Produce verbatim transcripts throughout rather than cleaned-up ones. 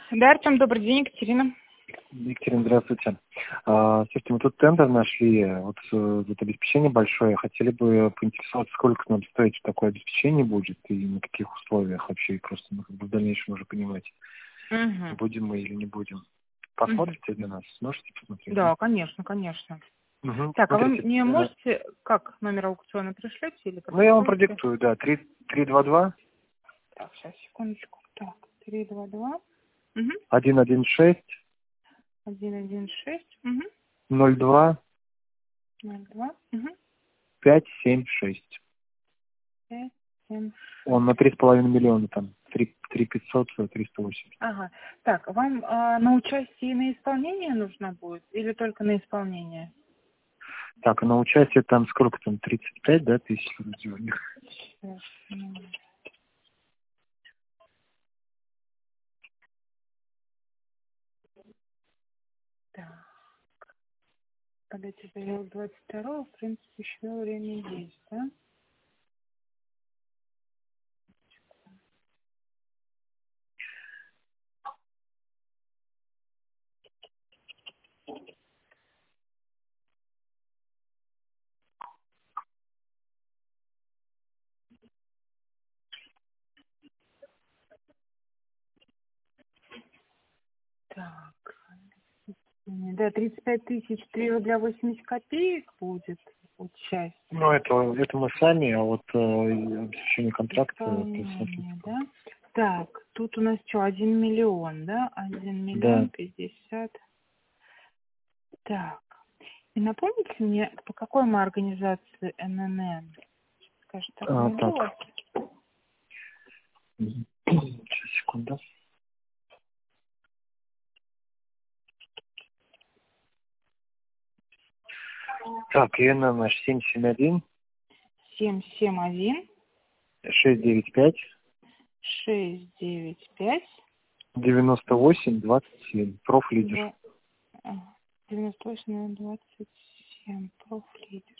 Да, Артем, добрый день, Екатерина. Екатерина, здравствуйте. А, слушайте, мы тут тендер нашли, вот э, тут обеспечение большое. Хотели бы поинтересоваться, сколько нам стоить такое обеспечение будет и на каких условиях вообще, и просто ну, как бы в дальнейшем уже понимать, Угу. будем мы или не будем. Угу. Посмотрите для нас, сможете посмотреть? Да, конечно, конечно. Угу. Так, а вы Смотрите, мне э, можете, как, номер аукциона пришлете или ну я вам продиктуете? продиктую, да, три три два два Так, сейчас, секундочку. Так, три два два. Угу. один один шесть один один шесть. Угу. ноль два ноль два. Угу. пять семь шесть. пять семь. Он на три с половиной миллиона там, три три пятьсот триста восемь. Ага. Так, вам а, на участие и на исполнение нужно будет или только на исполнение? Так, а на участие там сколько там, тридцать пять, да, тысяч вроде у них? Сейчас, м, так. Подайте заявок двадцать второго, в принципе, еще время есть, да? Так. Да, тридцать пять тысяч, три рубля восемьдесят копеек будет участие. Ну, это, это мы сами, а вот э, обеспечение контракта, это Исполнение, смотрите. да? Так, тут у нас что, один миллион, да? Один Да. миллион пятьдесят. Так. И напомните мне, по какой мы организации эн эн эн? Скажите, так А, найду вас? так. Мгм. Сейчас, секунду. Так, ИНН наш семь семь один семь семь один шесть девять пять шесть девять пять девяносто восемь двадцать семь. Профлидер. девяносто восемь двадцать семь. Профлидер.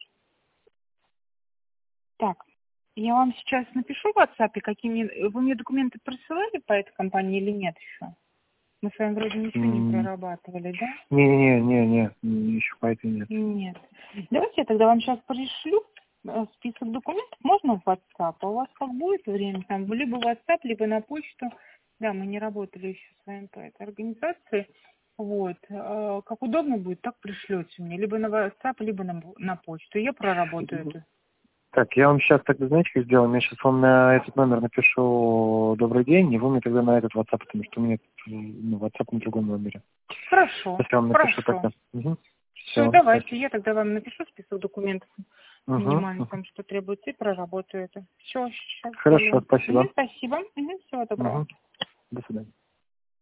Так, я вам сейчас напишу в WhatsApp, какими... Вы мне документы присылали по этой компании или нет еще? Мы с вами вроде ничего не прорабатывали, да? Не-не-не-не, еще по этой нет. Нет. Давайте я тогда вам сейчас пришлю э, список документов. Можно в WhatsApp? А у вас как будет время? Там либо в WhatsApp, либо на почту. Да, мы не работали еще с вами по этой организации. Вот. Э, Как удобно будет, так пришлете мне. Либо на WhatsApp, либо на, на почту. Я проработаю это. Так, я вам сейчас тогда, знаете, как сделаем? Я сейчас вам на этот номер напишу «Добрый день», и вы мне тогда на этот WhatsApp, потому что у меня ну, WhatsApp на другом номере. Хорошо, Сейчас я вам напишу хорошо. тогда. Угу. Все, Все, давайте, спасибо. я тогда вам напишу список документов Угу. минимально, там, что требуется, и проработаю это. Все, сейчас Хорошо, сделаю. спасибо. Мгм, спасибо. Мгм, всего доброго. Угу. До свидания.